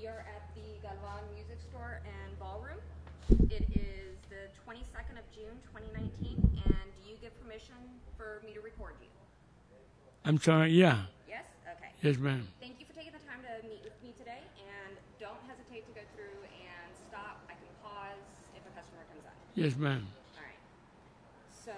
We are at the Galvan Music Store and Ballroom. It is the 22nd of June, 2019, and do you give permission for me to record you? I'm sorry, yeah. Yes? Okay. Yes, ma'am. Thank you for taking the time to meet with me today, and don't hesitate to go through and stop. I can pause if a customer comes up. Yes, ma'am. All right. So,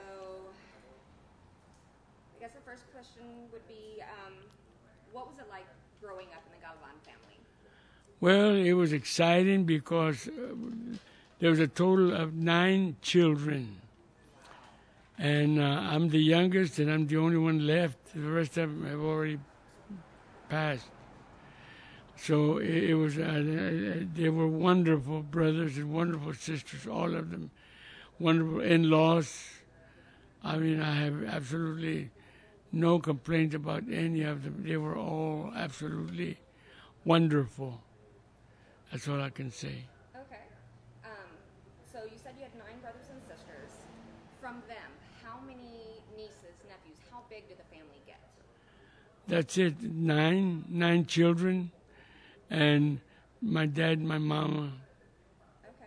I guess the first question would be, what was it like growing up in the Galvan family? Well, it was exciting because there was a total of 9 children. And I'm the youngest, and I'm the only one left. The rest of them have already passed. So it was, they were wonderful brothers and wonderful sisters, all of them. Wonderful in-laws. I mean, I have absolutely no complaints about any of them. They were all absolutely wonderful. That's all I can say. Okay. So you said you had 9 brothers and sisters. From them, how many nieces, nephews, how big did the family get? That's it, 9 children, and my dad, my mama. Okay.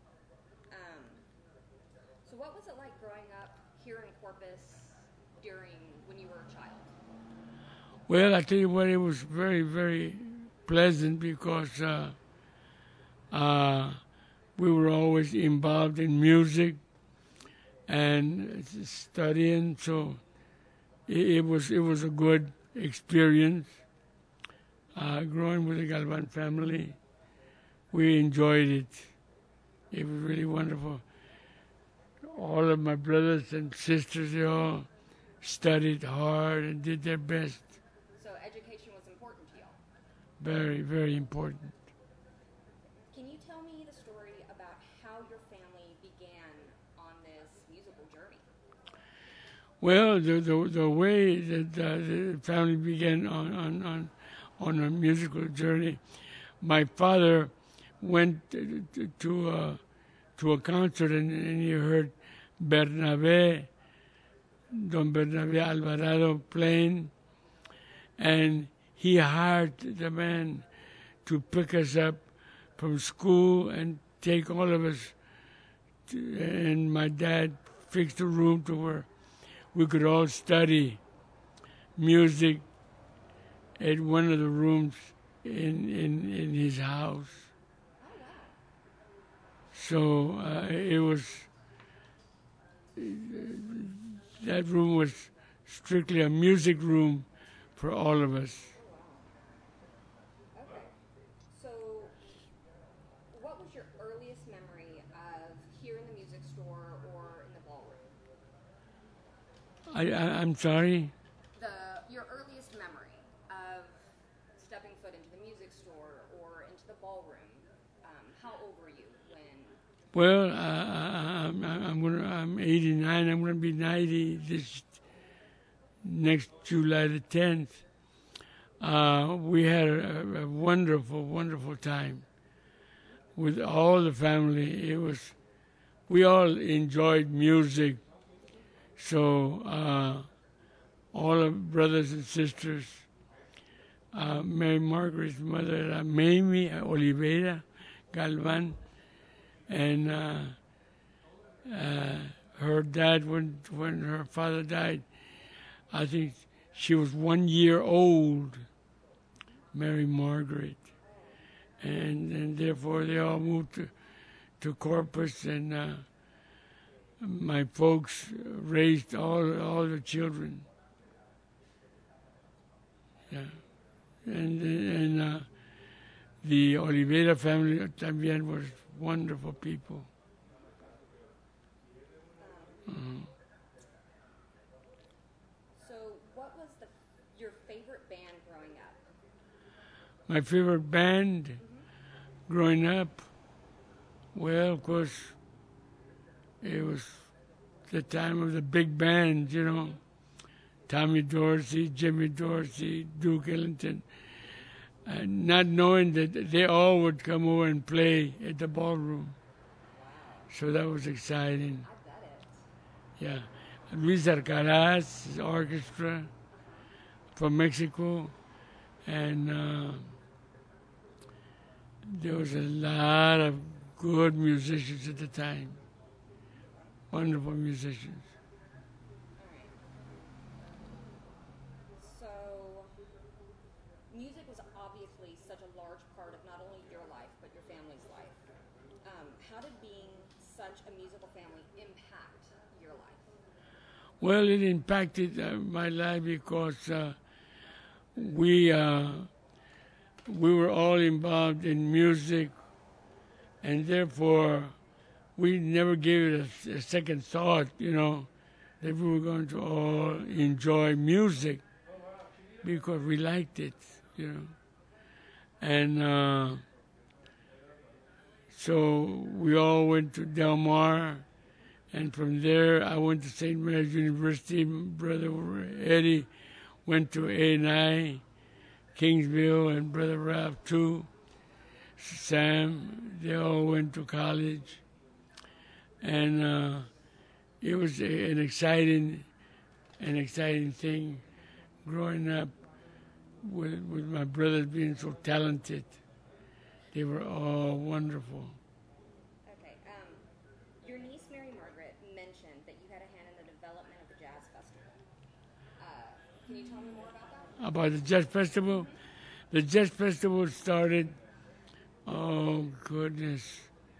So what was it like growing up here in Corpus when you were a child? Well, I tell you what, it was very, very pleasant because we were always involved in music and studying, so it was a good experience. Growing with the Galvan family, we enjoyed it. It was really wonderful. All of my brothers and sisters, they all studied hard and did their best. So education was important to you? Very, very important. Can you tell me the story about how your family began on this musical journey? Well, the way that the family began on a musical journey, my father went to a concert and he heard Don Bernabé Alvarado playing, and he hired the man to pick us up from school and take all of us, and my dad fixed a room to where we could all study music at one of the rooms in his house. Oh, wow. So it was, that room was strictly a music room for all of us. Okay. So what was your earliest memory of here in the music store or in the ballroom? I'm sorry? Your earliest memory of stepping foot into the music store or into the ballroom, how old were you when? Well, I'm 89. I'm going to be 90 this next July the 10th. We had a wonderful, wonderful time with all the family. We all enjoyed music. So all of brothers and sisters, Mary Margaret's mother, Mamie Oliveira Galvan, and her dad, when her father died, I think she was 1 year old, Mary Margaret, and therefore they all moved to Corpus, and my folks raised all the children. Yeah, and the Oliveira family también was wonderful people. So what was your favorite band growing up? My favorite band growing up, well, of course, it was the time of the big band, you know. Tommy Dorsey, Jimmy Dorsey, Duke Ellington, not knowing that they all would come over and play at the ballroom. Wow. So that was exciting. I bet it. Yeah. Luis Alcaraz orchestra from Mexico, and There was a lot of good musicians at the time, wonderful musicians. All right. So, music was obviously such a large part of not only your life, but your family's life. How did being such a musical family impact your life? Well, it impacted my life because we we were all involved in music, and therefore we never gave it a second thought, that we were going to all enjoy music because we liked it. And so we all went to Del Mar, and from there I went to St. Mary's University. Brother Eddie went to A&I, Kingsville, and Brother Ralph too. Sam, they all went to college. And it was an exciting thing growing up with my brothers being so talented. They were all wonderful. Okay. Your niece Mary Margaret mentioned that you had a hand in the development of the Jazz Festival. Can you tell me more about that? About the Jazz Festival? The Jazz Festival started, oh goodness,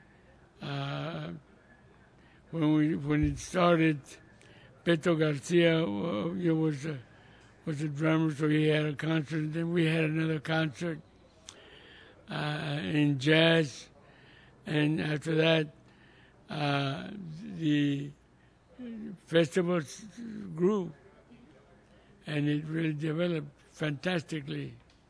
when it started, Beto Garcia was a drummer, so he had a concert. Then we had another concert in jazz, and after that, the festival grew, and it really developed fantastically.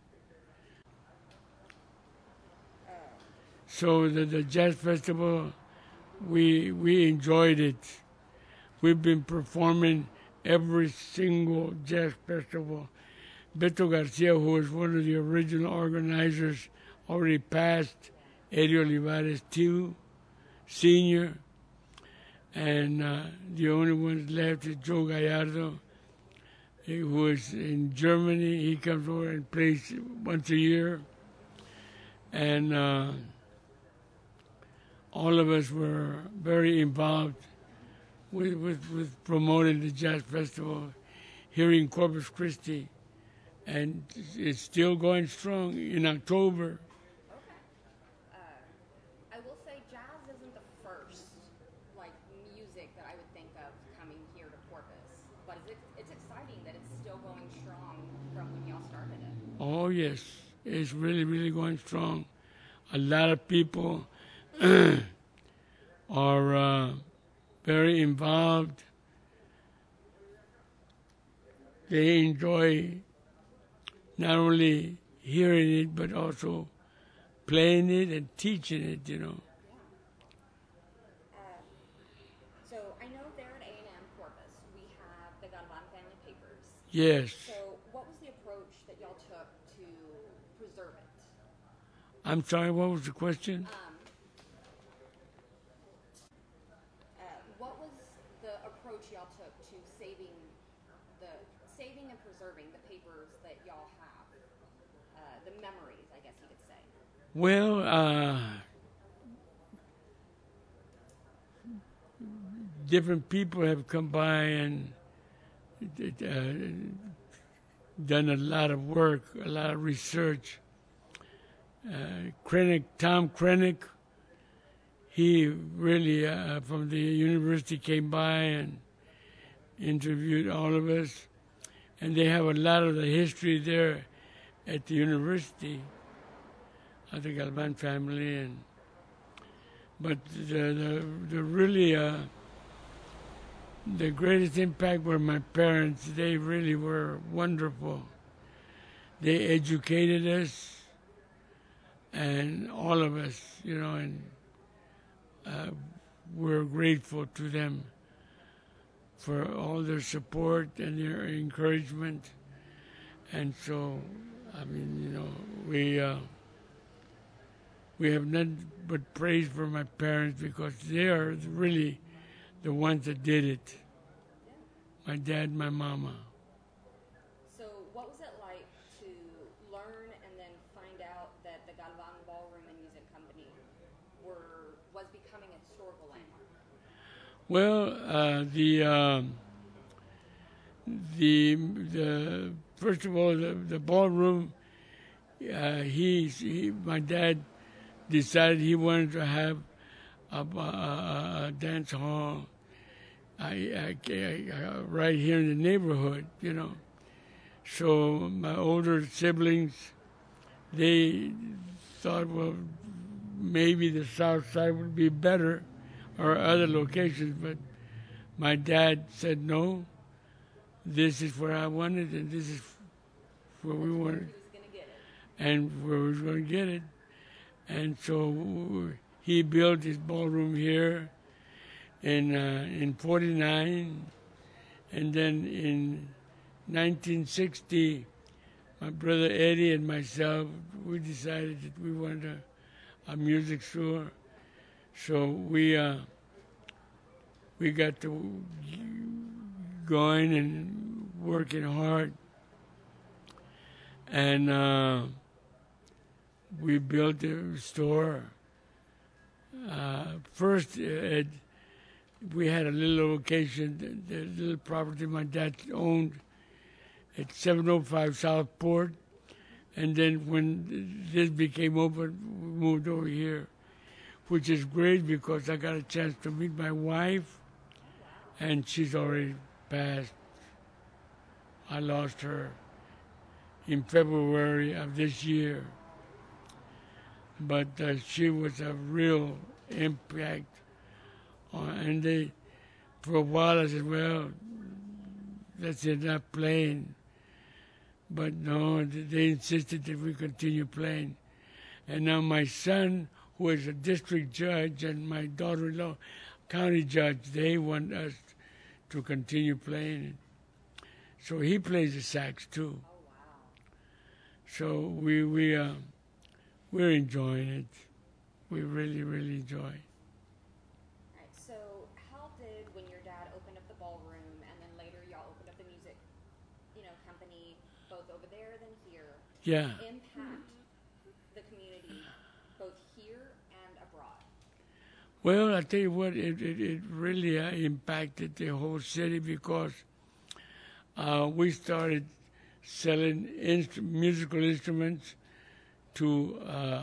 So the jazz festival, we enjoyed it. We've been performing every single jazz festival. Beto Garcia, who was one of the original organizers, already passed. Eddie Olivares too, Senior, and the only ones left is Joe Gallardo, who is in Germany. He comes over and plays once a year, and all of us were very involved with promoting the jazz festival here in Corpus Christi, and it's still going strong in October. I will say jazz isn't the first music that I would think of coming here to Corpus, but it's exciting that it's still going strong from when y'all started it. Oh yes, it's really going strong. A lot of people are very involved. They enjoy not only hearing it but also playing it and teaching it. So I know there at A&M Corpus we have the Galvan family papers. Yes. So what was the approach that y'all took to preserve it? I'm sorry, what was the question? What was the approach y'all took to saving and preserving the papers that y'all have? The memories, I guess you could say. Well, different people have come by and done a lot of work, a lot of research. Tom Krennick, he really from the university came by and interviewed all of us, and they have a lot of the history there at the university of the Galvan family, but the really the greatest impact were my parents. They really were wonderful. They educated us, and all of us, and we're grateful to them for all their support and their encouragement. And so, I mean, we have none but praise for my parents because they are really the ones that did it. My dad, my mama. So what was it like to learn and then find out that the Galvan Ballroom and becoming a historical landmark? Well, the first of all, the ballroom. My dad decided he wanted to have a dance hall right here in the neighborhood, you know. So my older siblings, they thought, well, maybe the south side would be better or other locations, but my dad said, no, this is where I wanted and this is where we wanted. And where we was going to get it. And so he built his ballroom here in 49, and then in 1960, my brother Eddie and myself, we decided that we wanted a music store. So we got to going and working hard, and we built a store. First, we had a little location, the little property my dad owned at 705 Southport. And then when this became open, we moved over here, which is great because I got a chance to meet my wife, and she's already passed. I lost her in February of this year. But she was a real impact. And for a while I said, well, that's enough playing. But no, they insisted that we continue playing. And now my son, who is a district judge, and my daughter-in-law, county judge, they want us to continue playing. So he plays the sax too. Oh, wow. So we're enjoying it. We really, really enjoy. All right, so how did, when your dad opened up the ballroom and then later y'all opened up the music, company, both over there than here, impact the community both here and abroad? Well, I tell you what, it really impacted the whole city because we started selling musical instruments to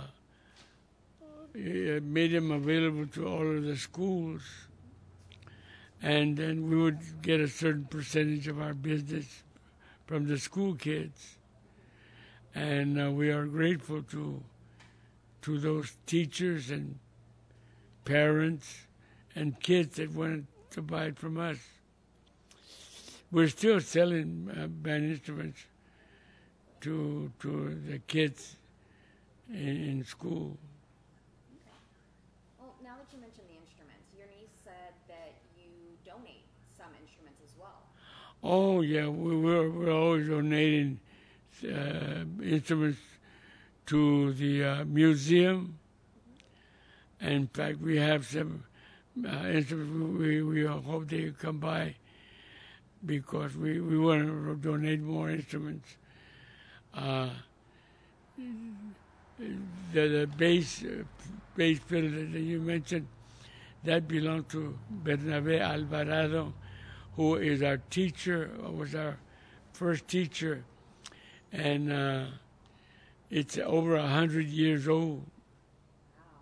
made them available to all of the schools, and then we would get a certain percentage of our business from the school kids, and we are grateful to those teachers and parents and kids that wanted to buy it from us. We're still selling band instruments to the kids in school. Okay. Well, now that you mentioned the instruments, your niece said that you donate some instruments as well. Oh yeah, we're always donating instruments to the museum. In fact, we have some instruments we hope they come by because we want to donate more instruments. The bass fiddle that you mentioned, that belonged to Bernabé Alvarado, who is our teacher, was our first teacher, and it's over 100 years old. Wow.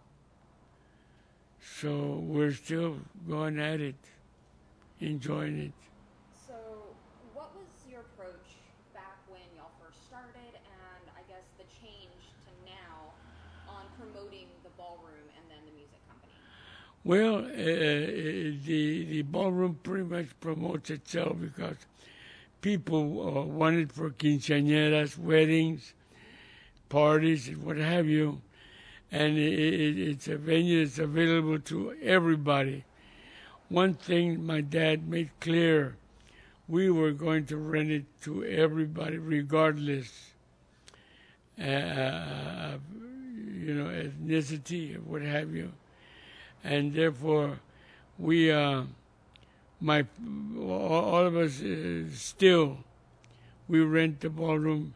So we're still going at it, enjoying it. So what was your approach back when y'all first started, and I guess the change to now on promoting the ballroom and then the music company? Well, the ballroom pretty much promotes itself because people want it for quinceañeras, weddings, parties, and what have you. And it's a venue that's available to everybody. One thing my dad made clear, we were going to rent it to everybody regardless of, ethnicity or what have you. And therefore, we, all of us still, we rent the ballroom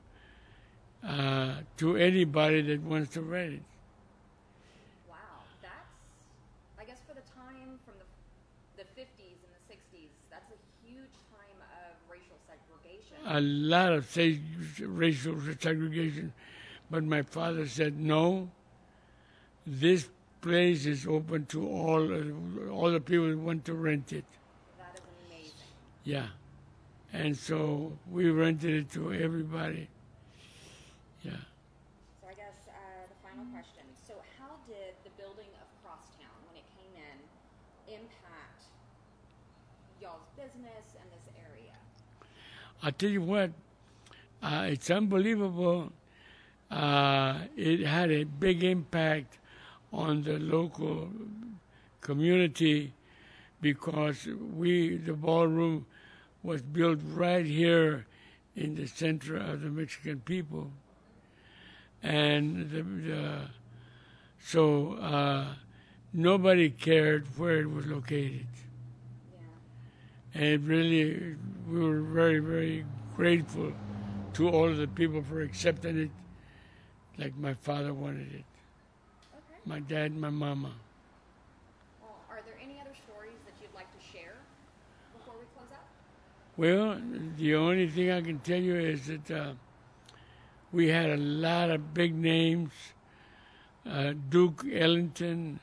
to anybody that wants to rent it. Wow, I guess for the time from the 50s and the 60s, that's a huge time of racial segregation. A lot of racial segregation. But my father said, no, this place is open to all the people who want to rent it. That is amazing. Yeah. And so we rented it to everybody. Yeah. So I guess the final question. So how did the building of Crosstown, when it came in, impact y'all's business and this area? I'll tell you what, it's unbelievable. It had a big impact on the local community because the ballroom was built right here in the center of the Mexican people. And so nobody cared where it was located. Yeah. And really, we were very, very grateful to all of the people for accepting it like my father wanted it. Okay. My dad and my mama. Well, are there any other stories that you'd like to share before we close out? Well, the only thing I can tell you is that we had a lot of big names. Duke Ellington,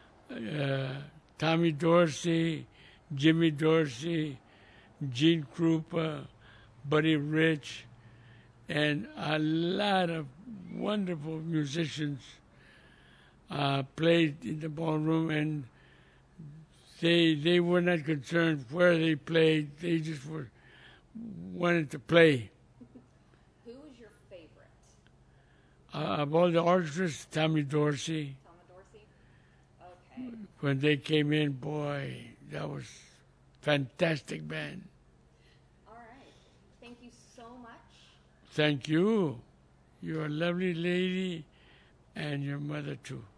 Tommy Dorsey, Jimmy Dorsey, Gene Krupa, Buddy Rich, and a lot of wonderful musicians played in the ballroom, and they were not concerned where they played. They just wanted to play. Who was your favorite? Of all the orchestras, Tommy Dorsey. Tommy Dorsey? Okay. When they came in, boy, that was fantastic band. All right. Thank you so much. Thank you. You're a lovely lady, and your mother too.